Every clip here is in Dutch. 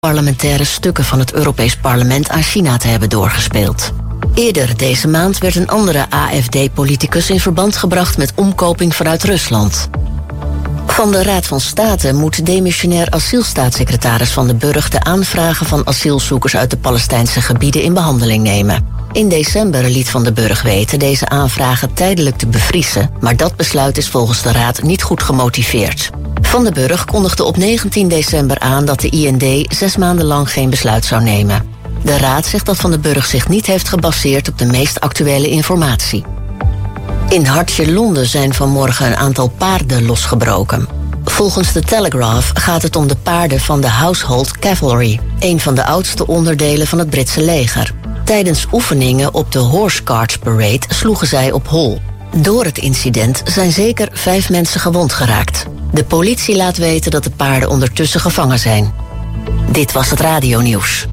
parlementaire stukken van het Europees Parlement aan China te hebben doorgespeeld. Eerder deze maand werd een andere AfD-politicus in verband gebracht met omkoping vanuit Rusland. Van de Raad van State moet demissionair asielstaatssecretaris Van den Burg de aanvragen van asielzoekers uit de Palestijnse gebieden in behandeling nemen. In december liet Van den Burg weten deze aanvragen tijdelijk te bevriezen, maar dat besluit is volgens de Raad niet goed gemotiveerd. Van den Burg kondigde op 19 december aan dat de IND 6 maanden lang geen besluit zou nemen. De Raad zegt dat Van den Burg zich niet heeft gebaseerd op de meest actuele informatie. In Hartje Londen zijn vanmorgen een aantal paarden losgebroken. Volgens de Telegraph gaat het om de paarden van de Household Cavalry, een van de oudste onderdelen van het Britse leger. Tijdens oefeningen op de Horse Guards Parade sloegen zij op hol. Door het incident zijn zeker 5 mensen gewond geraakt. De politie laat weten dat de paarden ondertussen gevangen zijn. Dit was het radionieuws.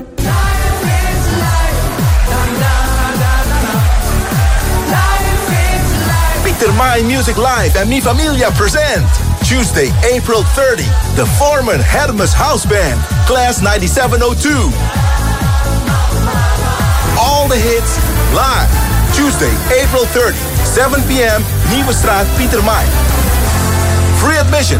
Peter Mai Music Live and Mi Familia present Tuesday, April 30, the Foreman Hermes House Band, Class 9702. All the hits live. Tuesday, April 30, 7 p.m. Nieuwe Straat, Pieter Mai. Free admission.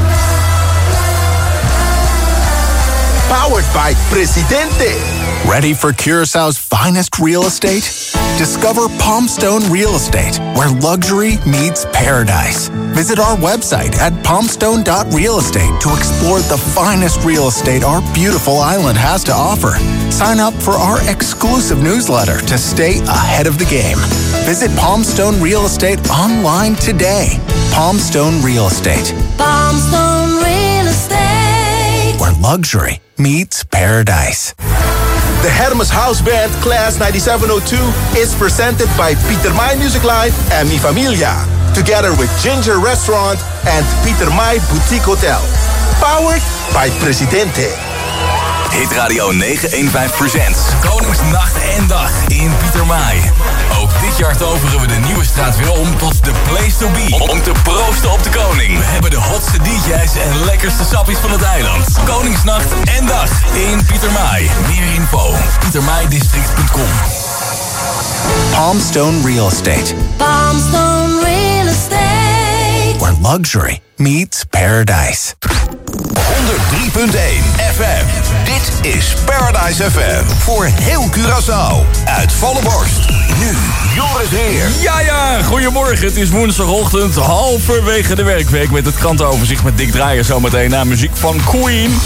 Powered by Presidente. Ready for Curaçao's finest real estate? Discover Palmstone Real Estate, where luxury meets paradise. Visit our website at palmstone.realestate to explore the finest real estate our beautiful island has to offer. Sign up for our exclusive newsletter to stay ahead of the game. Visit Palmstone Real Estate online today. Palmstone Real Estate. Palmstone Real Estate, where luxury meets paradise. The Hermes House Band Class 9702 is presented by Pieter Mai Music Live and Mi Familia, together with Ginger Restaurant and Pieter Mai Boutique Hotel. Powered by Presidente. Hit Radio 915 presents Koningsnacht en Dag in Pieter Mai. Ook dit jaar toveren we de Nieuwe Straat weer om tot de place to be. Om te proosten op de koning. We hebben de hotste DJ's en lekkerste sappies van het eiland. Koningsnacht en Dag in Pieter Mai. Meer info: pietermaidistrict.com. Palmstone Real Estate. Palmstone Real Estate, where luxury meets paradise. 103.1 FM. Dit is Paradise FM. Voor heel Curaçao. Uit volle borst. Nu Joris Heer. Ja, goedemorgen. Het is woensdagochtend, halverwege de werkweek. Met het krantenoverzicht met Dick Draaier zometeen na muziek van Queen.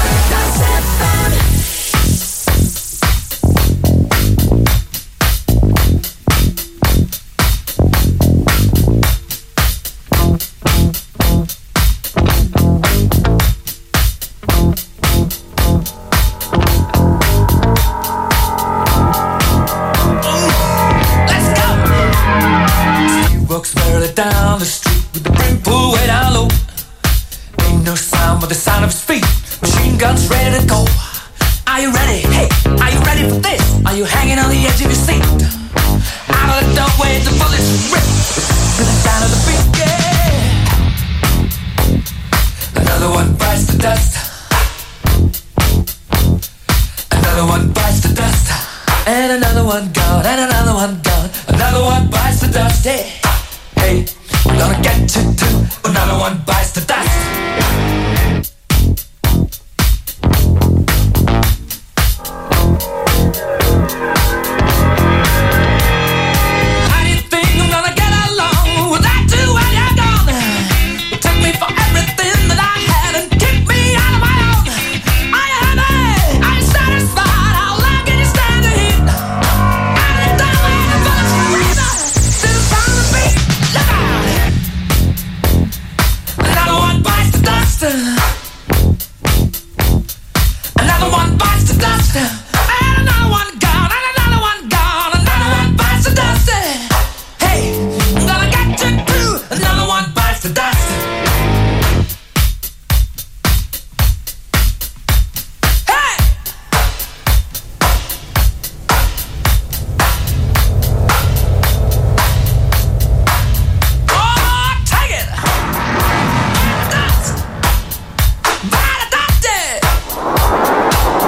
Down the street with the brim pulled way down low. Ain't no sound but the sound of his feet. Machine guns ready to go. Are you ready? Hey, are you ready for this? Are you hanging on the edge of your seat? Out of the doorway, the bullets rip to the sound of the beat. Yeah. Another one bites the dust. Another one bites the dust. And another one gone. And another one gone. Another one bites the dust. Yeah. Hey, we're gonna get you too. Another one bites the dust. How do you think I'm gonna get along without you when you're gone? You took me for everything that I had and kicked me out of my own. Are you happy? Are you satisfied? How long can you stand the heat? Out of the doorway, the bullets rip to the sound of the beat. Look out! Another one bites the dust. Another one bites the dust. And another one gone. And another one gone. Another one bites the dust. Hey, I'm gonna get you too. Another one bites the dust. Hey! Oh, take it! Dust! By the dust!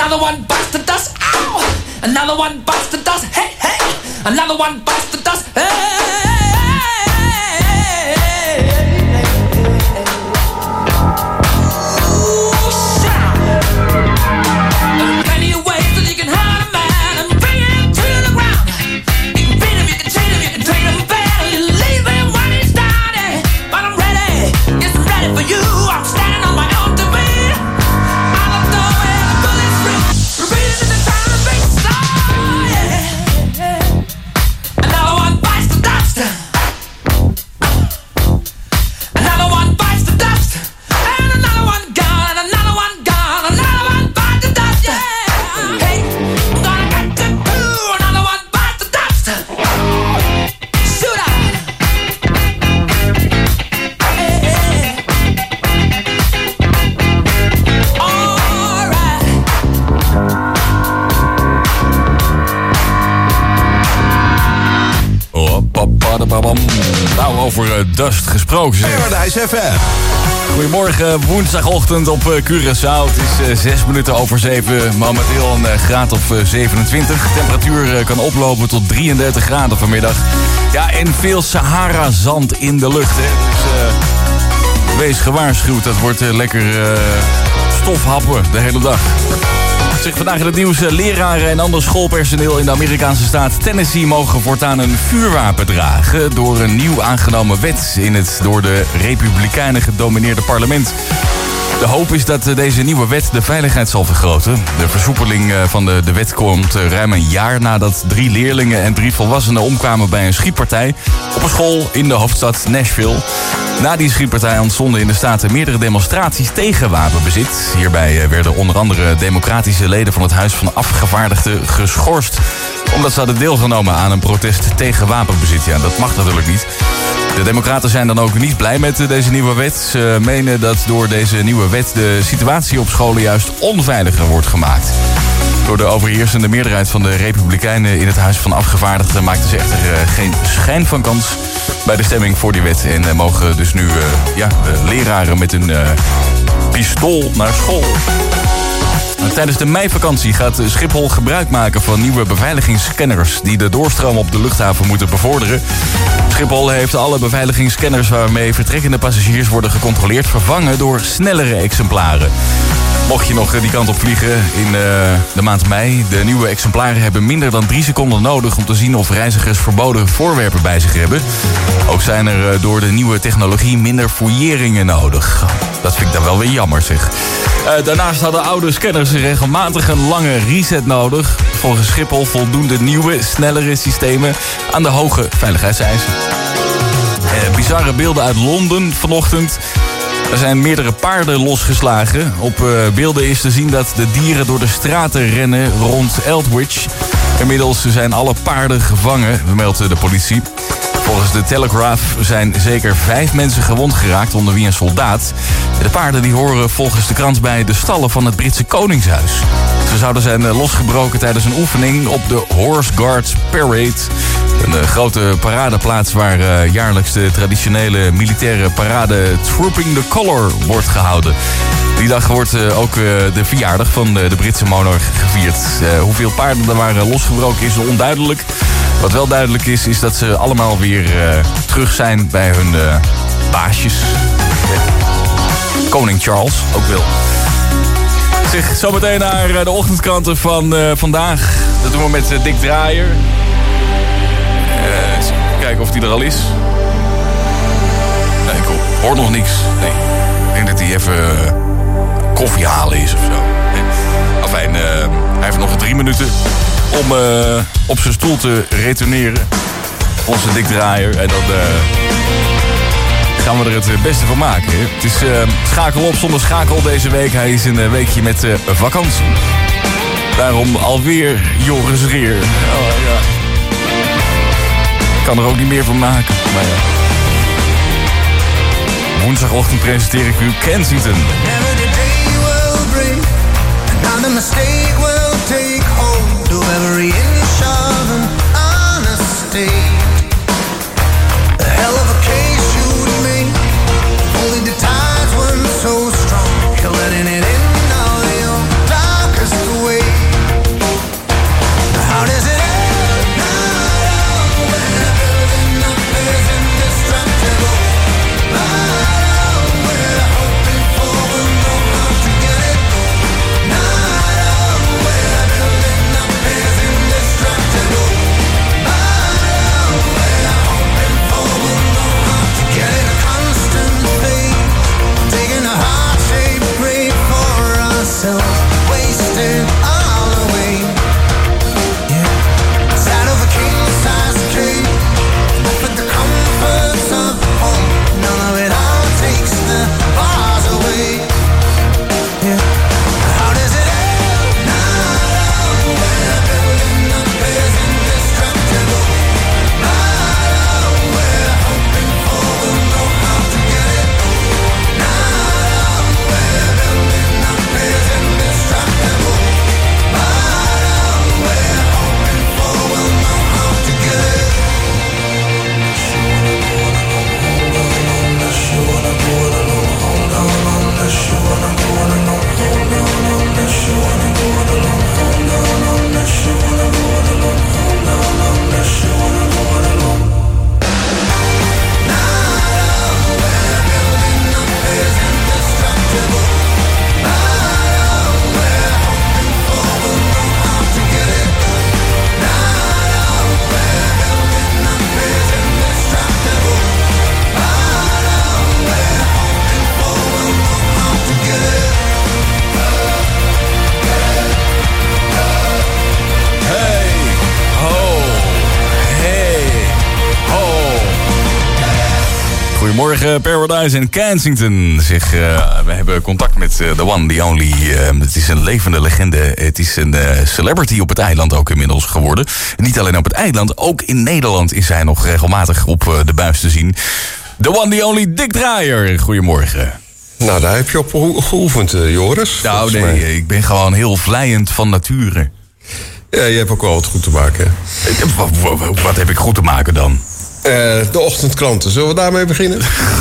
Another one bites the dust. Ow! Another one bites the dust. Hey, hey! Another one bites the dust. Hey! Nou, over dust gesproken. Paradise FM. Goedemorgen, woensdagochtend op Curaçao. Het is 6 minuten over 7. Momenteel een graad of 27. De temperatuur kan oplopen tot 33 graden vanmiddag. Ja, en veel Sahara-zand in de lucht. Hè. Dus wees gewaarschuwd. Dat wordt lekker stofhappen de hele dag. Zeg, vandaag in het nieuws, leraren en ander schoolpersoneel in de Amerikaanse staat Tennessee mogen voortaan een vuurwapen dragen door een nieuw aangenomen wet in het door de Republikeinen gedomineerde parlement. De hoop is dat deze nieuwe wet de veiligheid zal vergroten. De versoepeling van de wet komt ruim een jaar nadat 3 leerlingen en 3 volwassenen omkwamen bij een schietpartij op een school in de hoofdstad Nashville. Na die schietpartij ontstonden in de staten meerdere demonstraties tegen wapenbezit. Hierbij werden onder andere democratische leden van het Huis van Afgevaardigden geschorst, omdat ze hadden deelgenomen aan een protest tegen wapenbezit. Ja, dat mag natuurlijk niet. De democraten zijn dan ook niet blij met deze nieuwe wet. Ze menen dat door deze nieuwe wet de situatie op scholen juist onveiliger wordt gemaakt. Door de overheersende meerderheid van de Republikeinen in het Huis van Afgevaardigden maakten ze echter geen schijn van kans bij de stemming voor die wet. En mogen dus nu leraren met een pistool naar school. Tijdens de meivakantie gaat Schiphol gebruik maken van nieuwe beveiligingsscanners die de doorstroom op de luchthaven moeten bevorderen. Schiphol heeft alle beveiligingsscanners waarmee vertrekkende passagiers worden gecontroleerd vervangen door snellere exemplaren. Mocht je nog die kant op vliegen in de maand mei, de nieuwe exemplaren hebben minder dan 3 seconden nodig om te zien of reizigers verboden voorwerpen bij zich hebben. Ook zijn er door de nieuwe technologie minder fouilleringen nodig. Dat vind ik dan wel weer jammer, zeg. Daarnaast hadden oude scanners regelmatig een lange reset nodig. Volgens Schiphol voldoen de nieuwe, snellere systemen aan de hoge veiligheidseisen. Bizarre beelden uit Londen vanochtend. Er zijn meerdere paarden losgeslagen. Op beelden is te zien dat de dieren door de straten rennen rond Aldwych. Inmiddels zijn alle paarden gevangen, meldt de politie. Volgens de Telegraph zijn zeker 5 mensen gewond geraakt, onder wie een soldaat. De paarden die horen volgens de krant bij de stallen van het Britse Koningshuis. Ze zouden zijn losgebroken tijdens een oefening op de Horse Guards Parade. Een grote paradeplaats waar jaarlijks de traditionele militaire parade Trooping the Colour wordt gehouden. Die dag wordt ook de verjaardag van de Britse monarch gevierd. Hoeveel paarden er waren losgebroken is onduidelijk. Wat wel duidelijk is, is dat ze allemaal weer terug zijn bij hun baasjes. Koning Charles ook wel. Zeg, zometeen naar de ochtendkranten van vandaag. Dat doen we met Dick Draaier. Kijken of die er al is. Nee, ik hoor nog niks. Nee. Ik denk dat hij even koffie halen is of zo. Enfin, hij heeft nog 3 minuten om op zijn stoel te retourneren. Onze Dick Draaier. En dan gaan we er het beste van maken. Hè? Het is schakel op zonder schakel deze week. Hij is een weekje met vakantie. Daarom alweer Joris Reer. Oh, ja. Ik kan er ook niet meer van maken. Maar ja. Woensdagochtend presenteer ik u Kensington. Every day will bring another mistake will take hold of every inch of an honesty. A hell of a case you'd make. Only the tides weren't so strong. You're letting it in all your darkest ways. Goedemorgen, Paradise en Kensington. We hebben contact met the one, the only. Het is een levende legende. Het is een celebrity op het eiland ook inmiddels geworden. Niet alleen op het eiland, ook in Nederland is hij nog regelmatig op de buis te zien. The one, the only, Dick Draaier. Goedemorgen. Nou, daar heb je op geoefend, Joris. Nou nee, ik ben gewoon heel vlijend van nature. Ja, je hebt ook wel wat goed te maken. Wat heb ik goed te maken dan? De ochtendkranten. Zullen we daarmee beginnen?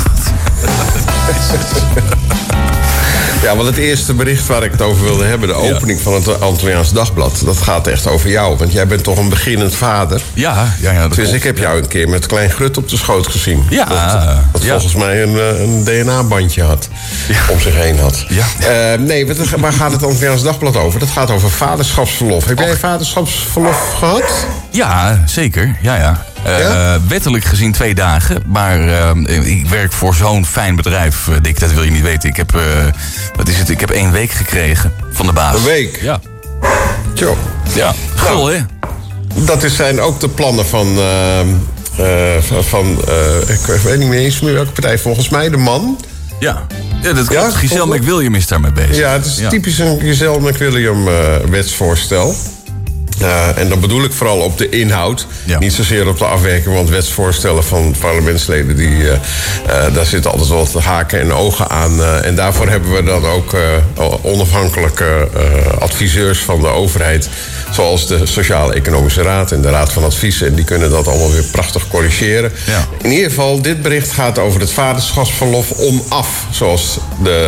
Ja, want het eerste bericht waar ik het over wilde hebben... de opening van het Antilliaans Dagblad... dat gaat echt over jou, want jij bent toch een beginnend vader? Ja. Dus ik heb jou een keer met klein Grut op de schoot gezien. Ja. Dat volgens mij een DNA-bandje had. Om zich heen had. Ja. Nee, waar gaat het Antilliaans Dagblad over? Dat gaat over vaderschapsverlof. Heb jij vaderschapsverlof gehad? Ja, zeker. Ja. Wettelijk gezien 2 dagen. Maar ik werk voor zo'n fijn bedrijf, Dick. Dat wil je niet weten. Ik heb, Ik heb 1 week gekregen van de baas. Een week? Ja. Tjo. Ja. Gul, hè? Dat zijn ook de plannen van ik weet niet meer eens meer welke partij. Volgens mij de Man. Ja, dat klopt. Giselle McWilliam is daarmee bezig. Ja, het is typisch een Giselle McWilliam wetsvoorstel. En dan bedoel ik vooral op de inhoud. Ja. Niet zozeer op de afwerking, want wetsvoorstellen van parlementsleden... daar zitten altijd wel wat haken en ogen aan. En daarvoor hebben we dan ook onafhankelijke adviseurs van de overheid... zoals de Sociaal-Economische Raad en de Raad van Advies... en die kunnen dat allemaal weer prachtig corrigeren. Ja. In ieder geval, dit bericht gaat over het vaderschapsverlof onaf... zoals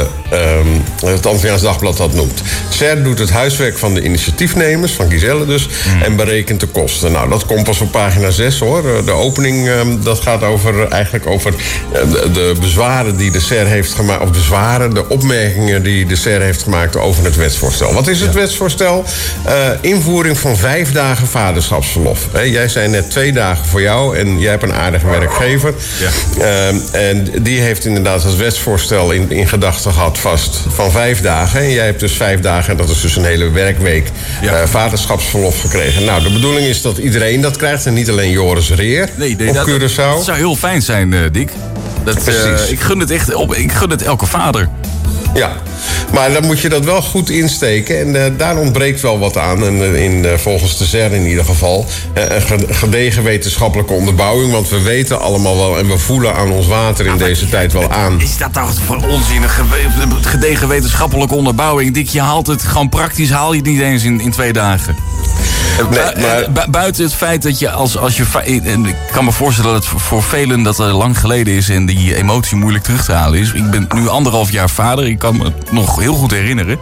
het Antilliaans Dagblad dat noemt. SER doet het huiswerk van de initiatiefnemers, van Giselle dus... en berekent de kosten. Nou, dat komt pas op pagina 6, hoor. De opening, dat gaat eigenlijk over de bezwaren die de SER heeft gemaakt... of de opmerkingen die de SER heeft gemaakt over het wetsvoorstel. Wat is het wetsvoorstel? Invoering van 5 dagen vaderschapsverlof. Jij zei net 2 dagen voor jou en jij hebt een aardige werkgever. Ja. En die heeft inderdaad het wetsvoorstel in gedachten gehad vast van 5 dagen. En jij hebt dus 5 dagen, en dat is dus een hele werkweek, vaderschapsverlof gekregen. Nou, de bedoeling is dat iedereen dat krijgt en niet alleen Joris Reer op Curaçao. Dat zou heel fijn zijn, Dick. Ik gun het echt ik gun het elke vader. Ja, maar dan moet je dat wel goed insteken. En daar ontbreekt wel wat aan. En volgens de SER in ieder geval. Een gedegen wetenschappelijke onderbouwing. Want we weten allemaal wel en we voelen aan ons water in deze tijd wel aan. Is dat toch voor onzin? Gedegen wetenschappelijke onderbouwing? Dick, je haalt het gewoon praktisch, haal je het niet eens in 2 dagen. Nee, maar... Buiten het feit dat je als je... Ik kan me voorstellen dat het voor velen dat er lang geleden is... en die emotie moeilijk terug te halen is. Ik ben nu 1,5 jaar vader. Ik kan me het nog heel goed herinneren.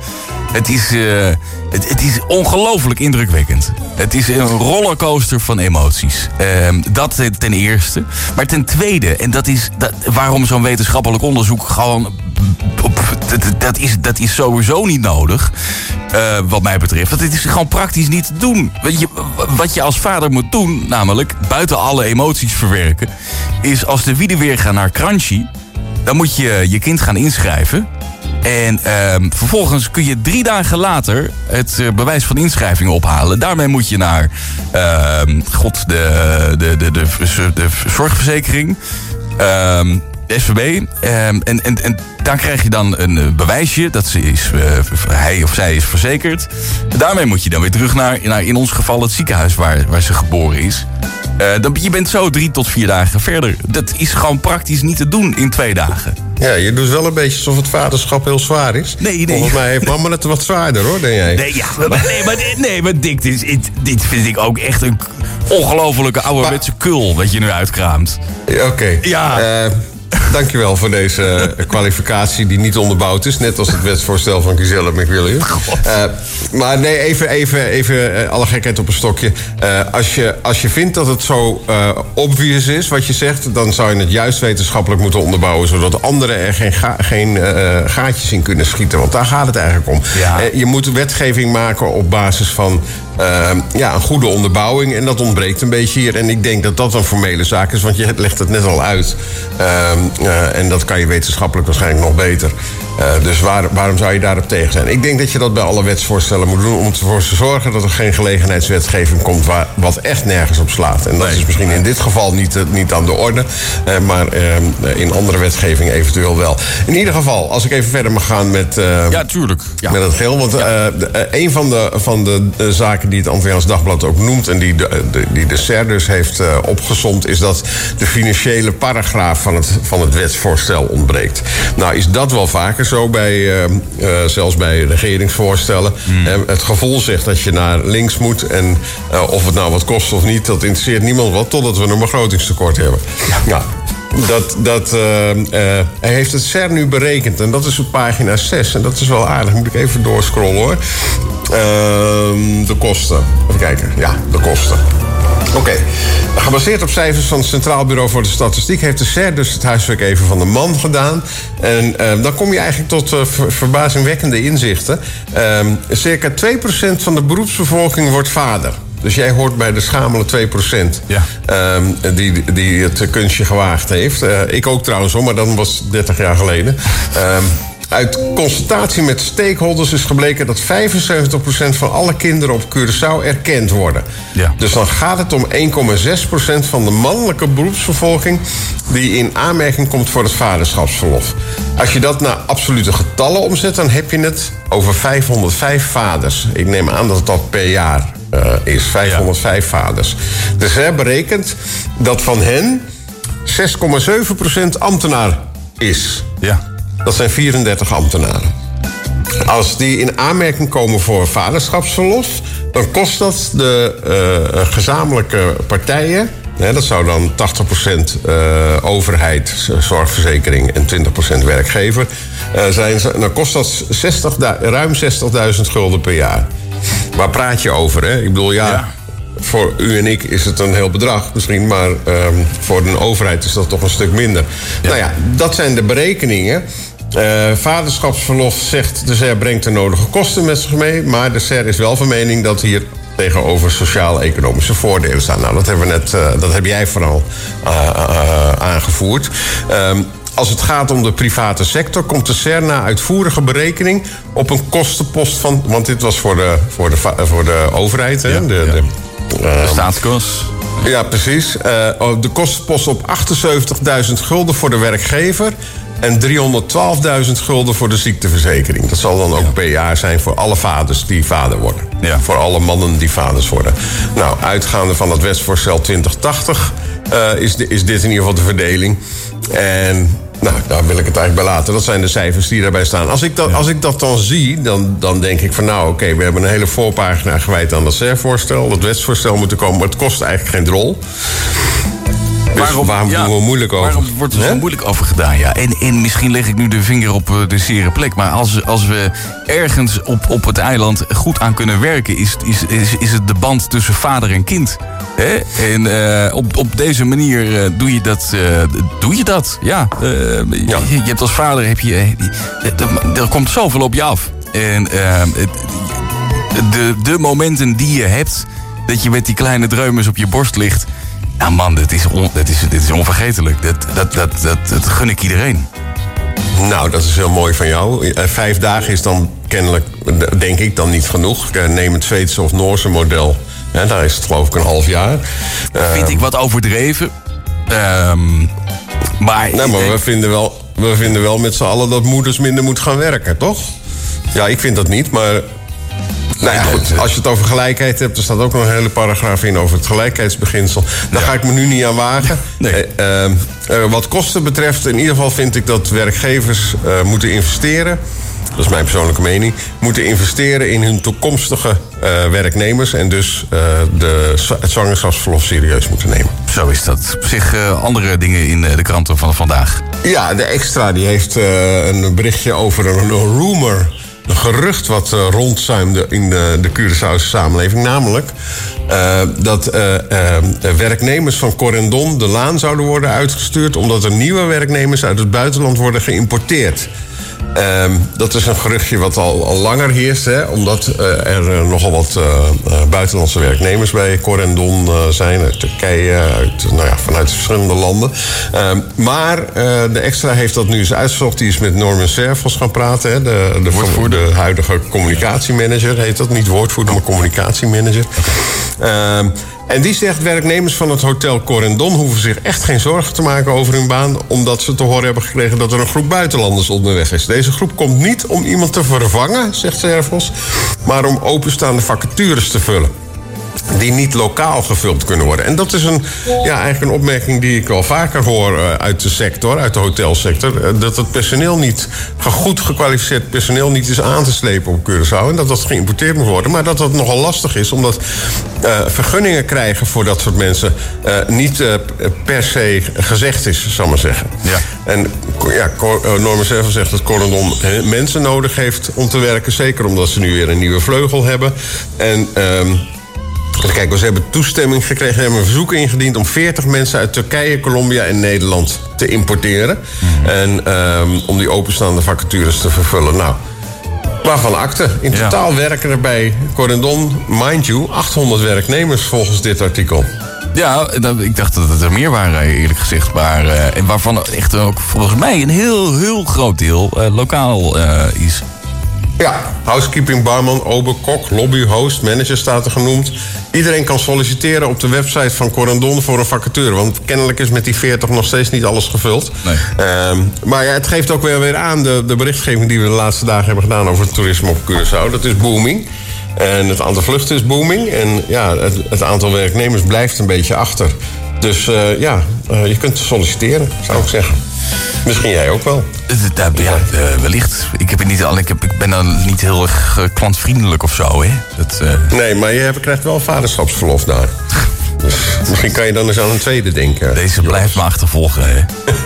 Het is ongelooflijk indrukwekkend. Het is een rollercoaster van emoties. Dat ten eerste. Maar ten tweede, en waarom zo'n wetenschappelijk onderzoek gewoon... Dat is sowieso niet nodig, wat mij betreft. Want het is gewoon praktisch niet te doen. Wat je als vader moet doen, namelijk buiten alle emoties verwerken... is als de wieden weer gaan naar Crunchy... dan moet je je kind gaan inschrijven... En vervolgens kun je 3 dagen later het bewijs van inschrijving ophalen. Daarmee moet je naar de zorgverzekering, de SVB. En daar krijg je dan een bewijsje dat hij of zij is verzekerd. Daarmee moet je dan weer terug naar in ons geval het ziekenhuis waar ze geboren is. Je bent zo 3 tot 4 dagen verder. Dat is gewoon praktisch niet te doen in 2 dagen. Ja, je doet wel een beetje alsof het vaderschap heel zwaar is. Nee. Volgens mij heeft mama het wat zwaarder, hoor, denk jij. Maar Dick, dit vind ik ook echt een ongelofelijke ouderwetse kul... wat je nu uitkraamt. Oké. Ja. Dankjewel voor deze kwalificatie die niet onderbouwd is. Net als het wetsvoorstel van Giselle McWilliam. Maar nee, even alle gekheid op een stokje. Als je vindt dat het zo obvious is wat je zegt... dan zou je het juist wetenschappelijk moeten onderbouwen... zodat anderen er geen gaatjes in kunnen schieten. Want daar gaat het eigenlijk om. Ja. Je moet wetgeving maken op basis van een goede onderbouwing. En dat ontbreekt een beetje hier. En ik denk dat dat een formele zaak is, want je legt het net al uit. En dat kan je wetenschappelijk waarschijnlijk nog beter. Dus waarom zou je daarop tegen zijn? Ik denk dat je dat bij alle wetsvoorstellen moet doen om ervoor te zorgen dat er geen gelegenheidswetgeving komt wat echt nergens op slaat. En dat is misschien in dit geval niet aan de orde, maar in andere wetgeving eventueel wel. In ieder geval, als ik even verder mag gaan met, tuurlijk. Ja. Met het geheel. Want een van de zaken die het Antilliaans Dagblad ook noemt en die de SER dus heeft opgesomd, is dat de financiële paragraaf van het wetsvoorstel ontbreekt. Nou is dat wel vaker zo zelfs bij regeringsvoorstellen. Het gevoel zegt dat je naar links moet en of het nou wat kost of niet, dat interesseert niemand wat, totdat we een begrotingstekort hebben. Ja. Hij heeft het SER nu berekend en dat is op pagina 6. En dat is wel aardig, moet ik even doorscrollen hoor. De kosten. Even kijken. Ja, de kosten. Oké. Gebaseerd op cijfers van het Centraal Bureau voor de Statistiek heeft de SER dus het huiswerk even van de man gedaan. En dan kom je eigenlijk tot verbazingwekkende inzichten. Circa 2% van de beroepsbevolking wordt vader. Dus jij hoort bij de schamele 2% die het kunstje gewaagd heeft. Ik ook trouwens hoor, maar dan was het 30 jaar geleden. Uit consultatie met stakeholders is gebleken dat 75% van alle kinderen op Curaçao erkend worden. Ja. Dus dan gaat het om 1,6% van de mannelijke beroepsbevolking die in aanmerking komt voor het vaderschapsverlof. Als je dat naar absolute getallen omzet, dan heb je het over 505 vaders. Ik neem aan dat dat per jaar is, 505 vaders. Dus hij berekent dat van hen 6,7% ambtenaar is. Ja. Dat zijn 34 ambtenaren. Als die in aanmerking komen voor vaderschapsverlof, dan kost dat de gezamenlijke partijen, dat zou dan 80% overheid, zorgverzekering en 20% werkgever zijn. Dan kost dat ruim 60.000 gulden per jaar. Waar praat je over, hè? Ik bedoel, voor u en ik is het een heel bedrag misschien, maar voor een overheid is dat toch een stuk minder. Ja. Nou ja, dat zijn de berekeningen. Vaderschapsverlof zegt de SER brengt de nodige kosten met zich mee, maar de SER is wel van mening dat hier tegenover sociaal-economische voordelen staan. Nou, dat heb jij vooral aangevoerd. Als het gaat om de private sector komt de SER na uitvoerige berekening op een kostenpost van, want dit was voor de overheid, hè? Ja, de staatskas. Ja, precies. De kostenpost op 78.000 gulden voor de werkgever en 312.000 gulden voor de ziekteverzekering. Dat zal dan ook per jaar zijn voor alle vaders die vader worden. Ja. Voor alle mannen die vaders worden. Nou, uitgaande van het wetsvoorstel 2080 is dit in ieder geval de verdeling. En nou, daar wil ik het eigenlijk bij laten. Dat zijn de cijfers die daarbij staan. Als ik dat dan zie, dan denk ik van nou, oké, we hebben een hele voorpagina gewijd aan dat SER-voorstel. Dat wetsvoorstel moet er komen, maar het kost eigenlijk geen drol. Dus waarom doen we moeilijk over? Waarom wordt er zo moeilijk over gedaan? Ja. En misschien leg ik nu de vinger op de zere plek. Maar als we ergens op het eiland goed aan kunnen werken, is het de band tussen vader en kind. Hè? En op deze manier doe je dat. Ja. Je hebt als vader, er komt zoveel op je af. En de momenten die je hebt, dat je met die kleine dreumes op je borst ligt. Nou man, dit is onvergetelijk. Dat gun ik iedereen. Nou, dat is heel mooi van jou. 5 dagen is dan kennelijk, denk ik, dan niet genoeg. Neem het Zweedse of Noorse model. Daar is het geloof ik een half jaar. Vind ik wat overdreven. Maar we vinden wel met z'n allen dat moeders minder moeten gaan werken, toch? Ja, ik vind dat niet, maar nou ja, goed, als je het over gelijkheid hebt, er staat ook nog een hele paragraaf in over het gelijkheidsbeginsel. Daar ga ik me nu niet aan wagen. Nee. Wat kosten betreft, in ieder geval vind ik dat werkgevers moeten investeren. Dat is mijn persoonlijke mening. Moeten investeren in hun toekomstige werknemers. En dus het zwangerschapsverlof serieus moeten nemen. Zo is dat. Op zich andere dingen in de kranten van vandaag. Ja, de Extra die heeft een berichtje over een rumor. Een gerucht wat rondzuimde in de Curaçaose samenleving. Namelijk dat werknemers van Corendon de laan zouden worden uitgestuurd, omdat er nieuwe werknemers uit het buitenland worden geïmporteerd. Dat is een geruchtje wat al langer heerst. Hè, omdat er nogal wat buitenlandse werknemers bij Corendon zijn. Uit Turkije, vanuit verschillende landen. Maar de Extra heeft dat nu eens uitgezocht. Die is met Norman Servos gaan praten. Hè, de huidige communicatiemanager heet dat. Niet woordvoerder, maar communicatiemanager. En die zegt, werknemers van het Hotel Corendon hoeven zich echt geen zorgen te maken over hun baan, omdat ze te horen hebben gekregen dat er een groep buitenlanders onderweg is. Deze groep komt niet om iemand te vervangen, zegt Servos, maar om openstaande vacatures te vullen die niet lokaal gevuld kunnen worden. En dat is eigenlijk een opmerking die ik wel vaker hoor uit de sector, uit de hotelsector. Dat het personeel niet, goed gekwalificeerd personeel niet is aan te slepen op Curaçao. En dat dat geïmporteerd moet worden. Maar dat dat nogal lastig is, omdat vergunningen krijgen voor dat soort mensen niet per se gezegd is, zal ik maar zeggen. Ja. En Norman Servos zegt dat Corendon mensen nodig heeft om te werken. Zeker omdat ze nu weer een nieuwe vleugel hebben. En kijk, ze hebben toestemming gekregen, ze hebben een verzoek ingediend om 40 mensen uit Turkije, Colombia en Nederland te importeren. En om die openstaande vacatures te vervullen. Nou, waarvan akte. In totaal werken er bij Corendon, mind you, 800 werknemers volgens dit artikel. Ja, ik dacht dat het er meer waren, eerlijk gezegd. Maar, en waarvan echt ook volgens mij een heel groot deel lokaal is. Ja, housekeeping, barman, ober, kok, lobby, host, manager staat er genoemd. Iedereen kan solliciteren op de website van Corendon voor een vacature. Want kennelijk is met die 40 nog steeds niet alles gevuld. Nee. Maar ja, het geeft ook weer aan de berichtgeving die we de laatste dagen hebben gedaan over het toerisme op Curaçao. Dat is booming. En het aantal vluchten is booming. En ja, het aantal werknemers blijft een beetje achter. Dus je kunt solliciteren, zou ik zeggen. Misschien jij ook wel. Wellicht. Ik ben dan niet heel erg klantvriendelijk of zo, hè? Nee, maar je krijgt wel vaderschapsverlof daar. Dus misschien kan je dan eens aan een tweede denken. Deze blijft me achtervolgen, hè?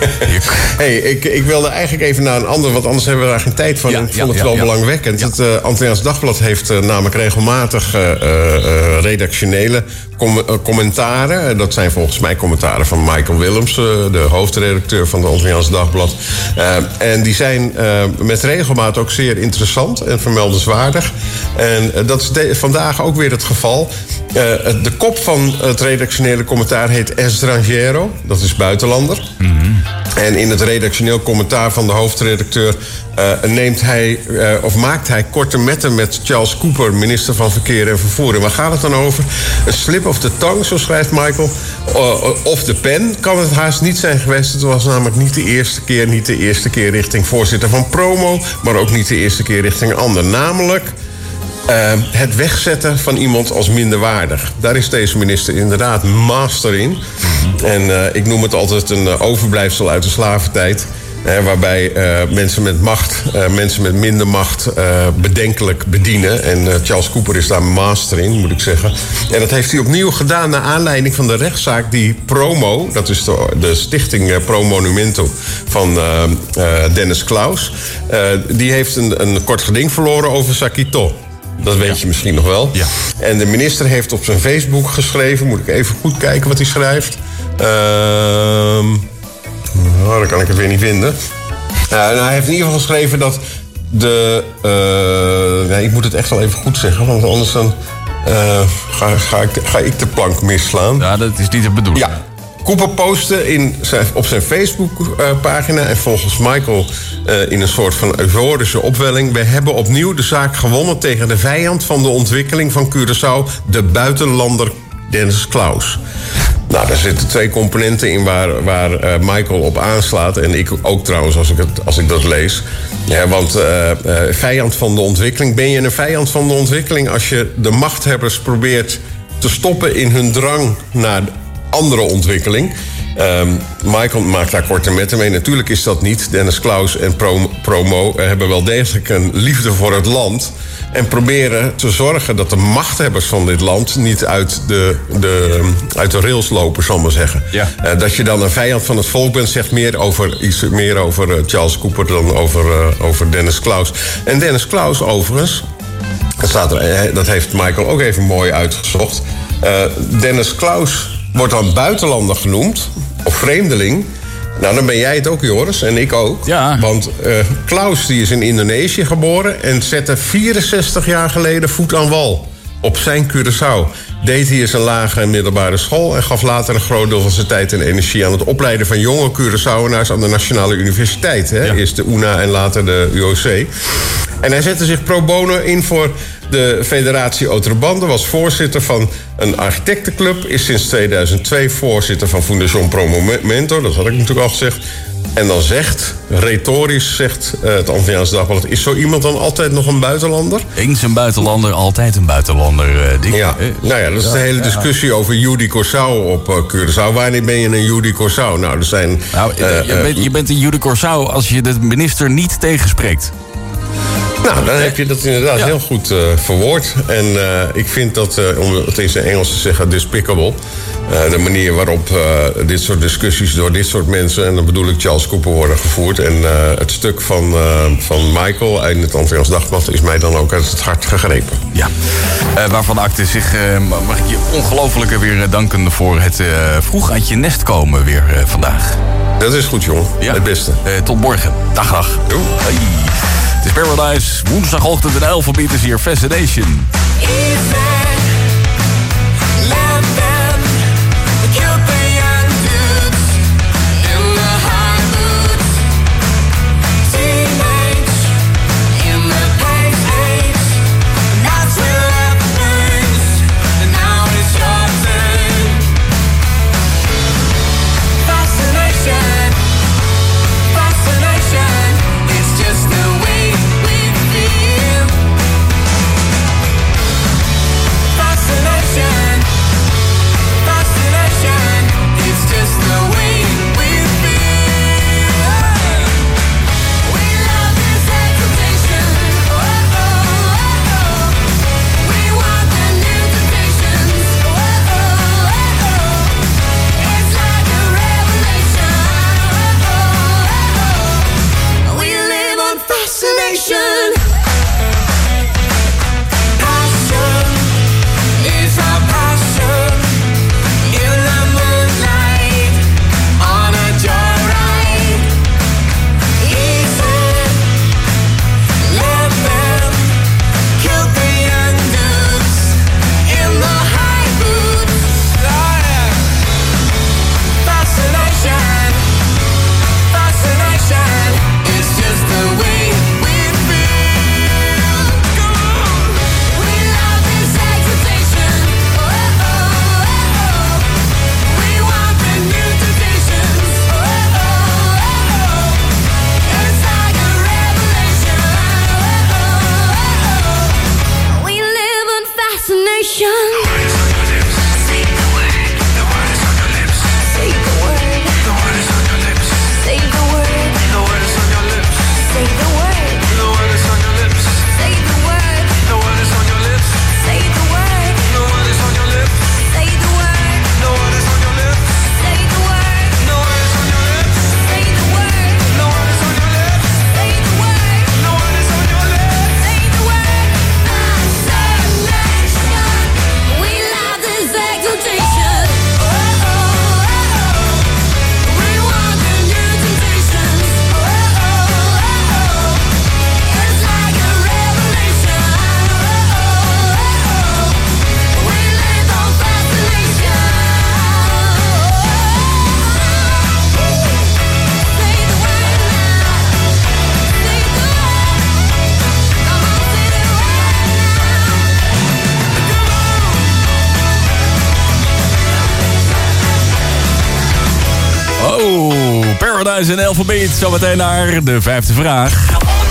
Hey, ik wilde eigenlijk even naar een ander, want anders hebben we daar geen tijd van. Ik vond het wel belangwekkend. Ja. Het Antilliaans Dagblad heeft namelijk regelmatig redactionele commentaren. Dat zijn volgens mij commentaren van Michael Willems, de hoofdredacteur van het Antilliaans Dagblad. En die zijn met regelmaat ook zeer interessant en vermeldenswaardig. En dat is vandaag ook weer het geval. De kop van het redactionele commentaar heet Estrangero. Dat is buitenlander. Mm-hmm. En in het redactioneel commentaar van de hoofdredacteur maakt hij korte metten met Charles Cooper, minister van Verkeer en Vervoer. En waar gaat het dan over? Een slip of the tongue, zo schrijft Michael. Of de pen kan het haast niet zijn geweest. Het was namelijk niet de eerste keer richting voorzitter van Promo, maar ook niet de eerste keer richting een ander. Namelijk het wegzetten van iemand als minderwaardig. Daar is deze minister inderdaad master in. Mm-hmm. En ik noem het altijd een overblijfsel uit de slaventijd. Waarbij mensen met macht, mensen met minder macht bedenkelijk bedienen. En Charles Cooper is daar master in, moet ik zeggen. En dat heeft hij opnieuw gedaan naar aanleiding van de rechtszaak die Promo, dat is de stichting Pro Monumento van Dennis Klaus. Die heeft een kort geding verloren over Sakito. Dat weet je misschien nog wel. Ja. En de minister heeft op zijn Facebook geschreven, moet ik even goed kijken wat hij schrijft. Dan kan ik het weer niet vinden. Hij heeft in ieder geval geschreven dat ik moet het echt wel even goed zeggen, want anders dan ga ik de plank misslaan. Ja, dat is niet de bedoeling. Ja. Cooper postte op zijn Facebook-pagina en volgens Michael in een soort van euforische opwelling: we hebben opnieuw de zaak gewonnen tegen de vijand van de ontwikkeling van Curaçao, de buitenlander Dennis Klaus. Nou, daar zitten twee componenten in waar Michael op aanslaat. En ik ook trouwens, als ik dat lees. Ja, want vijand van de ontwikkeling. Ben je een vijand van de ontwikkeling als je de machthebbers probeert te stoppen in hun drang naar andere ontwikkeling? Michael maakt daar korte metten mee. Natuurlijk is dat niet. Dennis Klaus en Promo hebben wel degelijk een liefde voor het land. En proberen te zorgen dat de machthebbers van dit land niet uit de rails lopen, zal ik maar zeggen. Ja. Dat je dan een vijand van het volk bent, zegt iets meer over Charles Cooper dan over Dennis Klaus. En Dennis Klaus overigens, dat heeft Michael ook even mooi uitgezocht. Dennis Klaus wordt dan buitenlander genoemd, of vreemdeling, Nou, dan ben jij het ook, Joris, en ik ook. Ja. Want Klaus die is in Indonesië geboren en zette 64 jaar geleden voet aan wal. Op zijn Curaçao. Deed hij zijn lagere en middelbare school en gaf later een groot deel van zijn tijd en energie aan het opleiden van jonge Curaçaoënaars aan de Nationale Universiteit. Hè? Ja. Eerst de UNA en later de UOC. En hij zette zich pro bono in voor de Federatie Outerbanden, was voorzitter van een architectenclub, is sinds 2002 voorzitter van Fundación Pro Momento, dat had ik natuurlijk al gezegd. En dan retorisch zegt het Antilliaans Dagblad, is zo iemand dan altijd nog een buitenlander? Eens een buitenlander, altijd een buitenlander. Ja, nou ja, dat is de hele discussie over Judy Curaçao op Curaçao. Wanneer ben je een Judy Curaçao? Nou, er zijn... je bent een Judy Curaçao als je de minister niet tegenspreekt. Nou, dan heb je dat inderdaad heel goed verwoord. En ik vind dat, om het in zijn Engels te zeggen, despicable. De manier waarop dit soort discussies door dit soort mensen, en dan bedoel ik Charles Cooper, worden gevoerd. En het stuk van Michael in het Antilliaans Dagblad is mij dan ook uit het hart gegrepen. Ja, waarvan acte zich, mag ik je ongelooflijk weer danken voor het vroeg uit je nest komen weer vandaag. Dat is goed, jongen. Ja. Het beste. Tot morgen. Dag. Doei. Hey. Het is Paradise. Woensdagochtend in Alphabet is hier Fascination. Paradise en Alphabet. Zometeen naar de 5e vraag.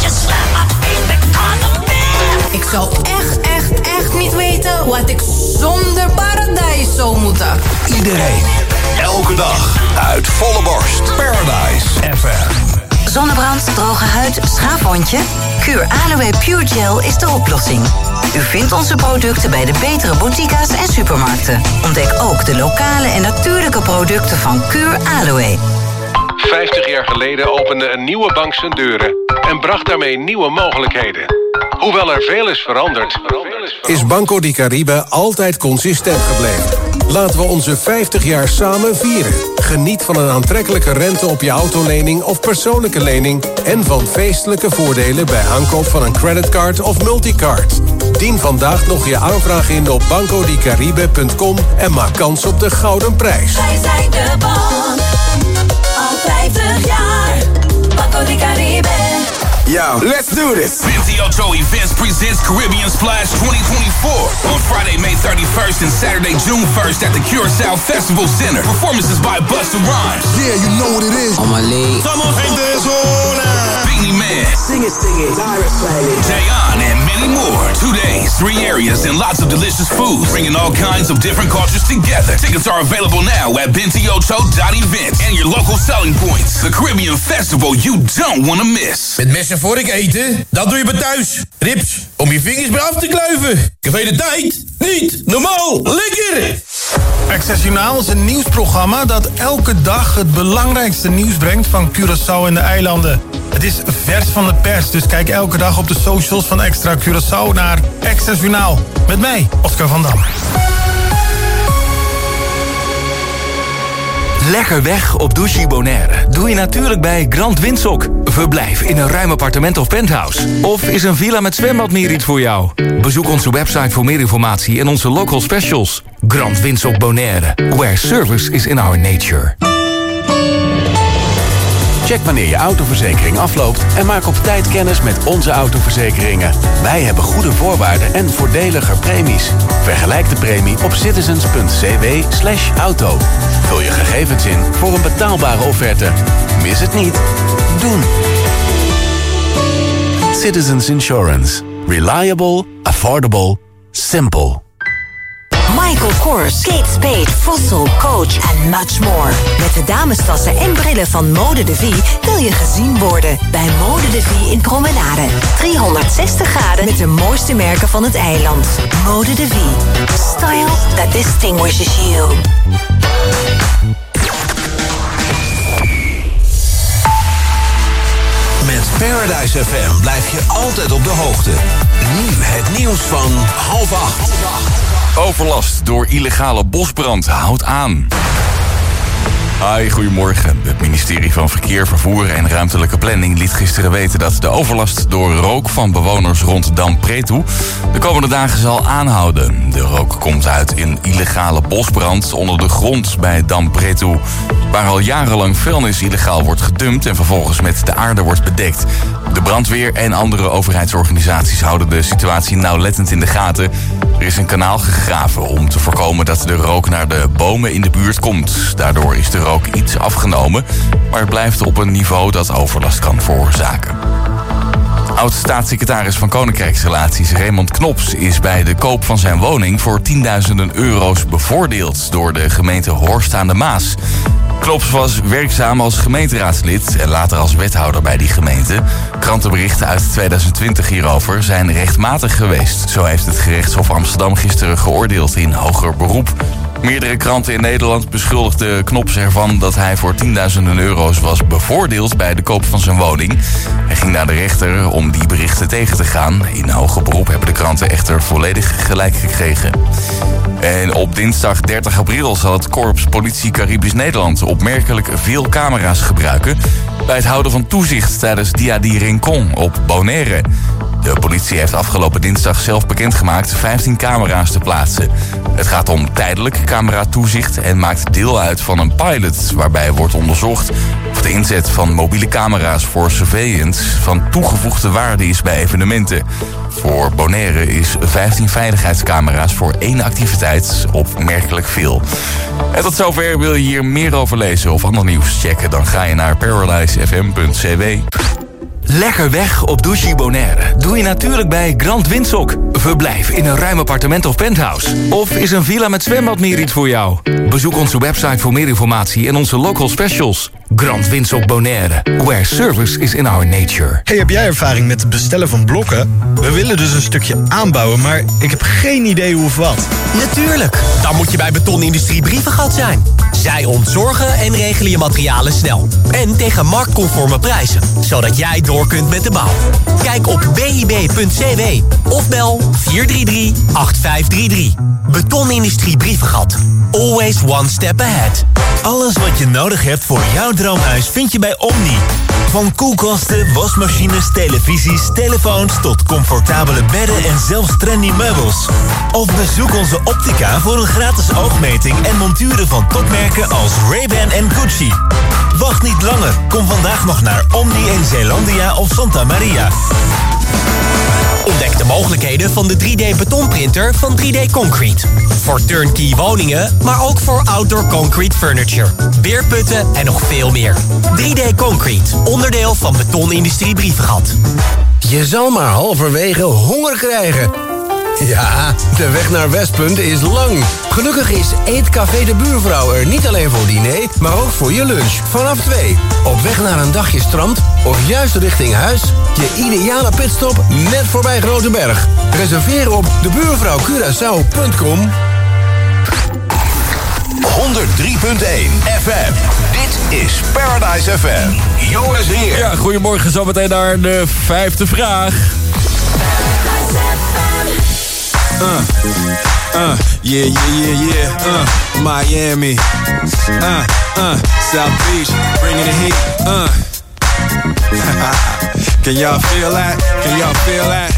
Ik zou echt niet weten wat ik zonder Paradise zou moeten. Iedereen, elke dag, uit volle borst. Paradise FM. Zonnebrand, droge huid, schaafwondje? Cure Aloe Pure Gel is de oplossing. U vindt onze producten bij de betere boutiques en supermarkten. Ontdek ook de lokale en natuurlijke producten van Cure Aloe. 50 jaar geleden opende een nieuwe bank zijn deuren en bracht daarmee nieuwe mogelijkheden. Hoewel er veel is veranderd, is Banco di Caribe altijd consistent gebleven. Laten we onze 50 jaar samen vieren. Geniet van een aantrekkelijke rente op je autolening of persoonlijke lening... en van feestelijke voordelen bij aankoop van een creditcard of multicard. Dien vandaag nog je aanvraag in op bancodicaribe.com en maak kans op de gouden prijs. Wij zijn de bank, al 50 jaar. Banco di Caribe. Yo, let's do this. Bentiocho Events presents Caribbean Splash 2024 on Friday, May 31st and Saturday, June 1st at the Curaçao Festival Center. Performances by Busta Rhymes. Yeah, you know what it is. On my league. Estamos en zona. Beanie Man. Sing it, Direct Planet. Jayon and many more. 2 days, 3 areas, and lots of delicious food. Bringing all kinds of different cultures together. Tickets are available now at bentiocho.events and your local selling points. The Caribbean Festival you don't want to miss. Met messen voor ik eten, dat doe je bij thuis. Rips, om je vingers bij af te kluiven. Café de Tijd, niet normaal, lekker! Access Journaal is een nieuwsprogramma dat elke dag het belangrijkste nieuws brengt van Curaçao en de eilanden. Het is vers van de pers, dus kijk elke dag op de socials van Extra Curaçao naar Access Journaal. Met mij, Oscar van Dam. Lekker weg op Douchy Bonaire doe je natuurlijk bij Grand Windsock. Verblijf in een ruim appartement of penthouse. Of is een villa met zwembad meer iets voor jou? Bezoek onze website voor meer informatie en onze local specials. Grand Windsock Bonaire, where service is in our nature. Check wanneer je autoverzekering afloopt en maak op tijd kennis met onze autoverzekeringen. Wij hebben goede voorwaarden en voordeliger premies. Vergelijk de premie op citizens.cw/auto. Vul je gegevens in voor een betaalbare offerte. Mis het niet. Doen. Citizens Insurance. Reliable, affordable, simple. Michael Kors, Kate Spade, Fossil, Coach en much more. Met de damestassen en brillen van Mode de Vie wil je gezien worden bij Mode de Vie in Promenade. 360 graden met de mooiste merken van het eiland. Mode de Vie. Style that distinguishes you. Met Paradise FM blijf je altijd op de hoogte. Nu het nieuws van 7:30. Overlast door illegale bosbrand houdt aan. Hi, goedemorgen. Het ministerie van Verkeer, Vervoer en Ruimtelijke Planning liet gisteren weten dat de overlast door rook van bewoners rond Dam Pretu de komende dagen zal aanhouden. De rook komt uit een illegale bosbrand onder de grond bij Dam Pretu, waar al jarenlang vuilnis illegaal wordt gedumpt en vervolgens met de aarde wordt bedekt. De brandweer en andere overheidsorganisaties houden de situatie nauwlettend in de gaten. Er is een kanaal gegraven om te voorkomen dat de rook naar de bomen in de buurt komt. Daardoor is de rook iets afgenomen, maar het blijft op een niveau dat overlast kan veroorzaken. Oud-staatssecretaris van Koninkrijksrelaties Raymond Knops is bij de koop van zijn woning voor tienduizenden euro's bevoordeeld door de gemeente Horst aan de Maas. Knops was werkzaam als gemeenteraadslid en later als wethouder bij die gemeente. Krantenberichten uit 2020 hierover zijn rechtmatig geweest. Zo heeft het gerechtshof Amsterdam gisteren geoordeeld in hoger beroep. Meerdere kranten in Nederland beschuldigden Knops ervan dat hij voor tienduizenden euro's was bevoordeeld bij de koop van zijn woning. Hij ging naar de rechter om die berichten tegen te gaan. In hoger beroep hebben de kranten echter volledig gelijk gekregen. En op dinsdag 30 april zal het Korps Politie Caribisch Nederland opmerkelijk veel camera's gebruiken bij het houden van toezicht tijdens Dia di Rincon op Bonaire. De politie heeft afgelopen dinsdag zelf bekendgemaakt 15 camera's te plaatsen. Het gaat om tijdelijk cameratoezicht en maakt deel uit van een pilot waarbij wordt onderzocht of de inzet van mobiele camera's voor surveillance van toegevoegde waarde is bij evenementen. Voor Bonaire is 15 veiligheidscamera's voor 1 activiteit opmerkelijk veel. En tot zover. Wil je hier meer over lezen of ander nieuws checken, dan ga je naar paradisefm.cw. Lekker weg op Douchy Bonaire doe je natuurlijk bij Grand Windsock. Verblijf in een ruim appartement of penthouse. Of is een villa met zwembad meer iets voor jou? Bezoek onze website voor meer informatie en onze local specials. Grand Windsock Bonaire, where service is in our nature. Hey, heb jij ervaring met het bestellen van blokken? We willen dus een stukje aanbouwen, maar ik heb geen idee hoe of wat. Natuurlijk, dan moet je bij Betonindustrie Brievengat zijn. Zij ontzorgen en regelen je materialen snel. En tegen marktconforme prijzen, zodat jij door kunt met de bouw. Kijk op bib.cw of bel 433-8533. Betonindustrie Brievengat. always one step ahead. Alles wat je nodig hebt voor jouw droomhuis vind je bij Omni. Van koelkasten, wasmachines, televisies, telefoons tot comfortabele bedden en zelfs trendy meubels. Of bezoek onze optica voor een gratis oogmeting en monturen van topmerken als Ray-Ban en Gucci. Wacht niet langer. Kom vandaag nog naar Omni in Zeelandia of Santa Maria. Ontdek de mogelijkheden van de 3D-betonprinter van 3D Concrete. Voor turnkey woningen, maar ook voor outdoor concrete furniture, beerputten en nog veel meer. 3D Concrete, onderdeel van Betonindustrie Brievengat. Je zal maar halverwege honger krijgen. Ja, de weg naar Westpunt is lang. Gelukkig is Eetcafé de Buurvrouw er niet alleen voor diner, maar ook voor je lunch. Vanaf 2. Op weg naar een dagje strand of juist richting huis. Je ideale pitstop net voorbij Groteberg. Reserveer op debuurvrouwcuraçao.com. 103.1 FM. Dit is Paradise FM. Joris Heer. Ja, goedemorgen. Zometeen naar de 5e vraag. Yeah, Miami, South Beach, bringing the heat, Can y'all feel that? Can y'all feel that?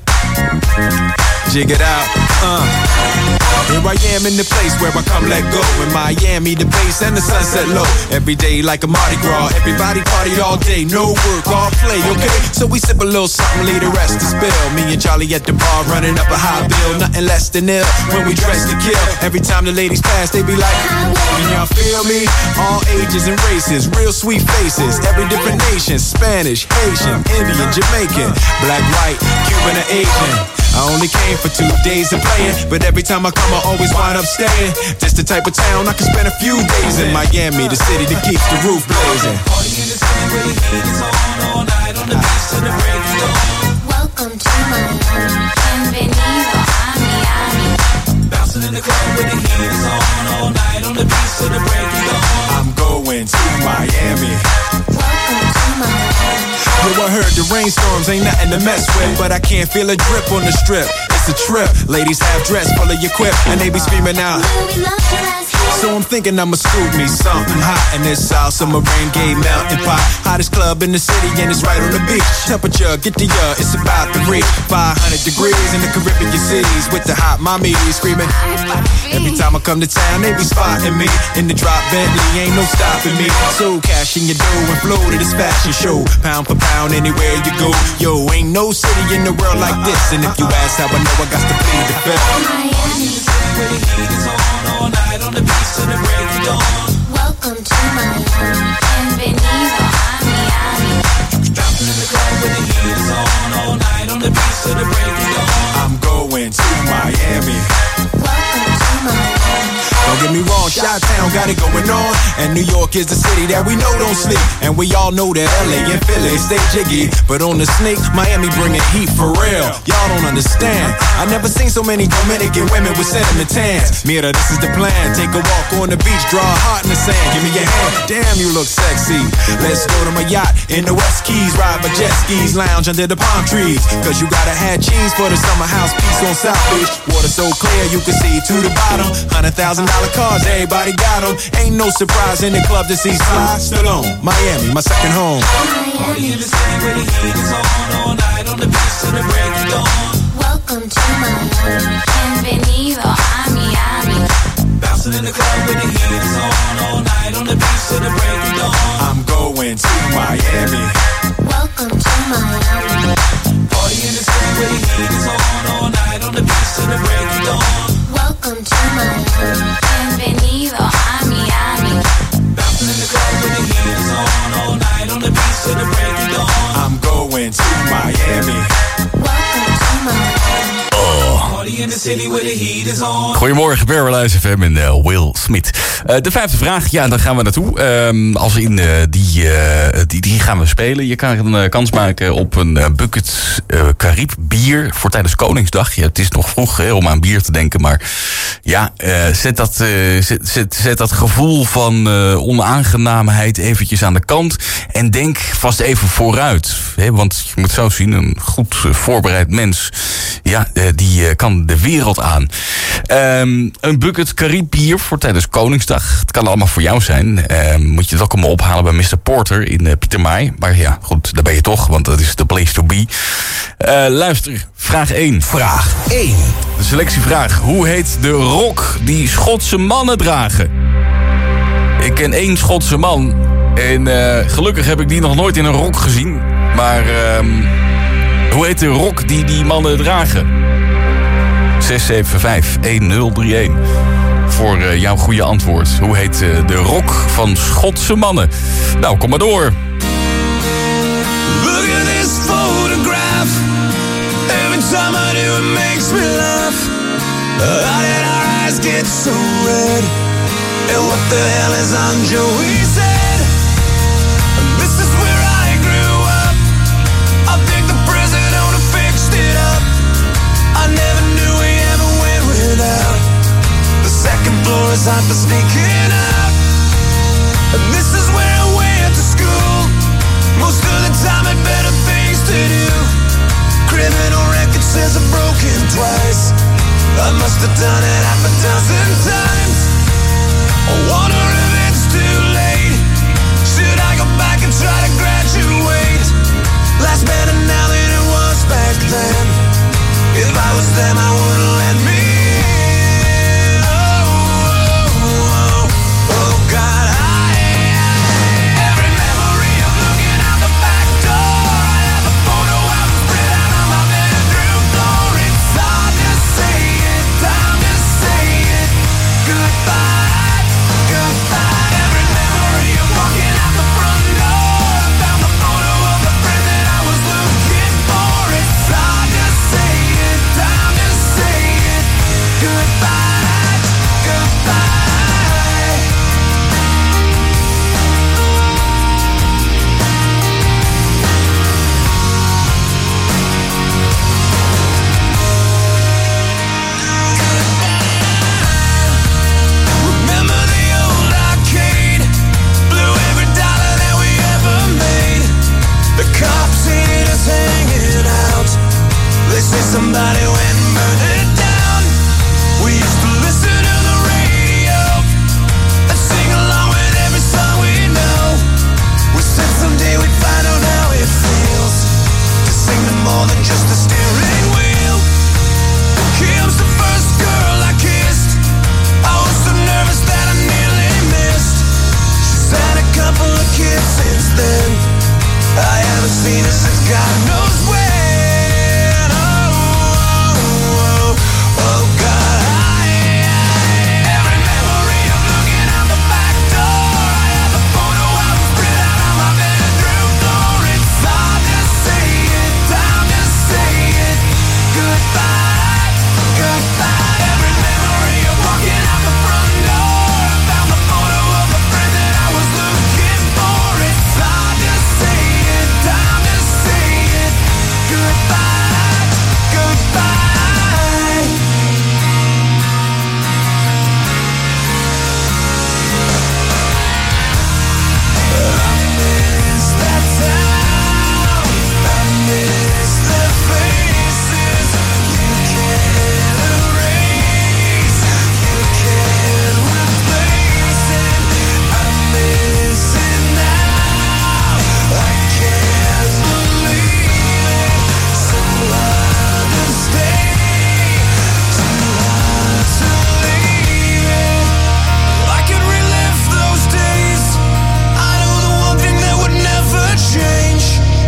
Jig it out, Here I am in the place where I come let go. In Miami, the bass and the sunset low. Every day like a Mardi Gras. Everybody party all day, no work, all play, okay? So we sip a little something, leave the rest to spill. Me and Charlie at the bar running up a high bill. Nothing less than ill when we dress to kill. Every time the ladies pass, they be like, can y'all feel me? All ages and races, real sweet faces. Every different nation, Spanish, Haitian, Indian, Jamaican, black, white, Cuban, or Asian. I only came for 2 days of playing, but every time I come I always wind up staying. Just the type of town I can spend a few days in. Miami, the city that keeps the roof blazing. Party in the city where the heat is on all night on the beach to the break of dawn. Welcome to Miami, bienvenido a Miami. Bouncing in the club where the heat is on all night on the beach to the break of dawn. I'm going to Miami. Welcome to Miami. Yo, I heard the rainstorms ain't nothing to mess with, but I can't feel a drip on the strip. It's a trip. Ladies half dressed, full of your quip, and they be screaming out. So I'm thinking I'ma scoop me something hot in this South Summer rain gay mountain pot. Hottest club in the city and it's right on the beach. Temperature, get the it's about to reach 500 degrees in the Caribbean cities with the hot mommy screaming. Every time I come to town, they be spotting me in the drop Bentley, ain't no stopping me. So cash in your dough and flow to this fashion show. Pound for pound, anywhere you go. Yo, ain't no city in the world like this. And if you ask how I know, I got to plead the fifth. Miami, where the heat is on all night on the beach to the break of dawn. Welcome to Miami, bienvenido a Miami. Bouncing in the club where the heat is on all night on the beach to the break of dawn. I'm going to Miami. Welcome to Miami. Don't get me wrong, Chi-Town got it going on. And New York is the city that we know don't sleep. And we all know that LA and Philly stay jiggy. But on the sneak, Miami bringing heat for real. Y'all don't understand. I never seen so many Dominican women with sentiment tans. Mira, this is the plan. Take a walk on the beach, draw a heart in the sand. Give me your hand, damn you look sexy. Let's go to my yacht in the West Keys. Ride my jet skis, lounge under the palm trees. Cause you gotta have cheese for the summer house piece on South Beach. Water so clear you can see to the bottom. $100,000 cars, everybody got them. Ain't no surprise in the club to see Sly Stallone. Miami, my second home. Party in the city where the heat is on all night on the beach to the break of dawn. Welcome to Miami, bienvenido a Miami. Bouncing in the club where the heat is on all night on the beach to the break of dawn. I'm going to Miami. Welcome to Miami. Party in the city where the heat is on all night on the beach to the break of dawn. Welcome to Miami, bienvenido a Miami. Bouncing in the club where the heat is on all night on the beach to the break of dawn. I'm going to Miami. Welcome to Miami. Party in the city where the heat is on. Goedemorgen, Paradise FM en Will Smith. De 5e vraag, ja, daar gaan we naartoe. Als in die gaan we spelen. Je kan een kans maken op een bucket Carib bier voor tijdens Koningsdag. Ja, het is nog vroeg om aan bier te denken, maar ja, zet dat gevoel van onaangenaamheid eventjes aan de kant en denk vast even vooruit. Hè? Want je moet zo zien, een goed voorbereid mens, ja, die kan de wereld aan. Een bucket Caribier voor tijdens Koningsdag. Het kan allemaal voor jou zijn. Moet je het ook komen ophalen bij Mr. Porter in Pietermaai. Maar ja, goed, daar ben je toch, want dat is de place to be. Luister, vraag 1. Vraag 1. De selectievraag. Hoe heet de rok die Schotse mannen dragen? Ik ken 1 Schotse man. En gelukkig heb ik die nog nooit in een rok gezien. Maar hoe heet de rok die mannen dragen? 675-1031. Voor jouw goede antwoord. Hoe heet de rok van Schotse mannen? Nou, kom maar door. Look at this photograph. Every time I do it makes me laugh. How did our eyes get so red? And what the hell is on Joey's head? This is where I grew up. I think the president who fixed it up. I never knew we ever went without. The second floor is hot for sneaking out. And this is where I went to school. Most of the time had better things to do. Criminal record says I've broken twice. I must have done it 6 times. I wonder if it's too late. Should I go back and try to graduate? Life's better now than it was back then. If I was them, I wouldn't let me in. Oh God, every memory of looking out the back door. I have a photo album spread out on my bedroom floor. It's hard to say it, time to say it. Goodbye, goodbye. Every memory of walking out the front door. I found the photo of the friend that I was looking for. It's hard to say it, time to say it. Goodbye, goodbye. Remember the old arcade? Blew every dollar that we ever made. The cops hated us hanging out. They say somebody went and burned it down. We used to listen to the radio and sing along with every song we know. We said someday we'd find out how it feels to sing to more than just a steering wheel. Kim's the first girl I kissed. I was so nervous that I nearly missed. She's had a couple of kids since then. I haven't seen her since God knows when. Oh God, every memory of looking out the back door. I have a photo album spread out on my bedroom floor. It's hard to say it, time to say it. Goodbye, goodbye. Every memory of walking out the front door. I found the photo of the friend that I was looking for. It's hard to say it, time to say it. Goodbye, goodbye. I miss that town. I miss the faces. You can't erase. You can't replace it. I miss it now. I can't believe it. So hard to stay. Too hard to leave it. I could relive those days. I know the one thing that would never change.